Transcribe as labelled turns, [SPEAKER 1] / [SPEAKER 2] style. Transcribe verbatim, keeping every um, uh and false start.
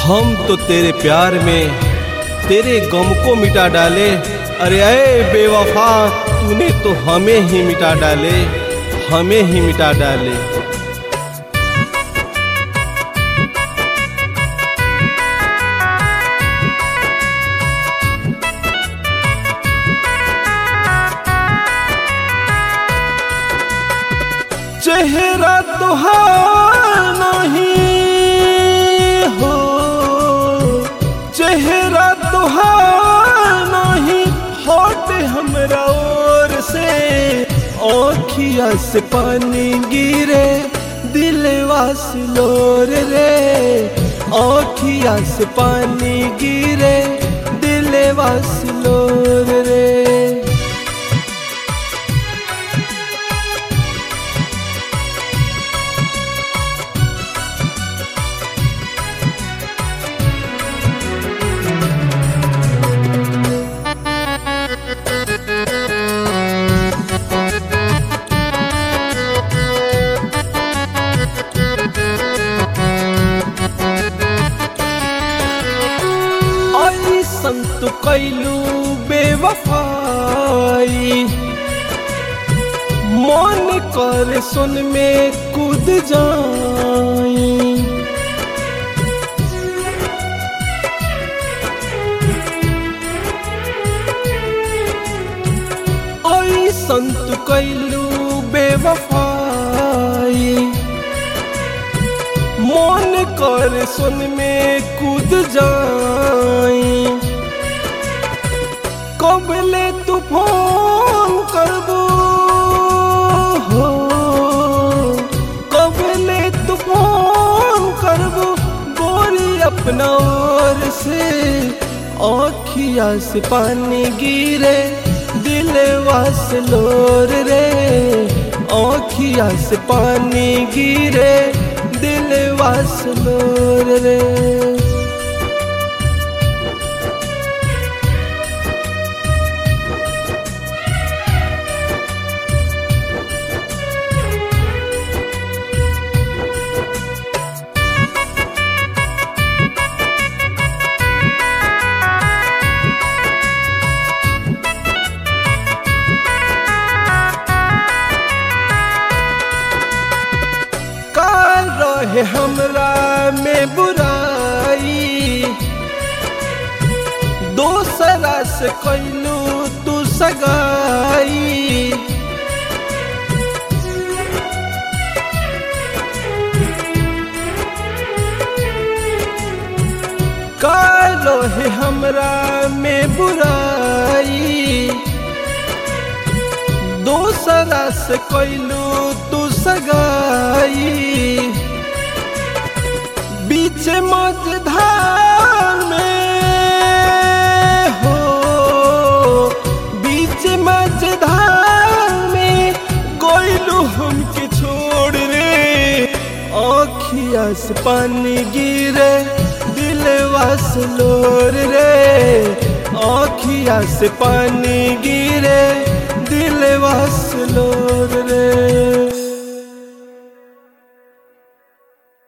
[SPEAKER 1] हम तो तेरे प्यार में तेरे गम को मिटा डाले। अरे ऐ बेवफा, तूने तो हमें ही मिटा डाले, हमें ही मिटा डाले। चेहरा तुहार नहीं हो, चेहरा तुहार नहीं होते हमरा ओर से। आँखिया से पानी गिरे दिलवा से लोर रे, आँखिया से पानी गिरे दिलवा से लोर रे। संत कैलू बेवफाई, मन कर सुन में कूद जाई। आई संत कैलू बेवफाई, मन कर सुन में कूद जाई। कबले तू फोन करबो हो, कबले तू फोन करबो गोरी अपना ओर से। आँखिया से पानी गिरे दिलवा से लोर रे, आँखिया से पानी गिरे दिलवा से लोर रे। है हमरा में बुराई, दोसरा से कैलू तू सगाई। कालो है हमरा में बुराई, दोसरा से कैलू तू सगाई। बीच मझधार में हो, बीच मझधार में कोयलू हमके छोड़ रे। आँखिया से पानी गिरे दिलवा से लोर रे, आँखिया से पानी गिरे दिलवा से लोर रे।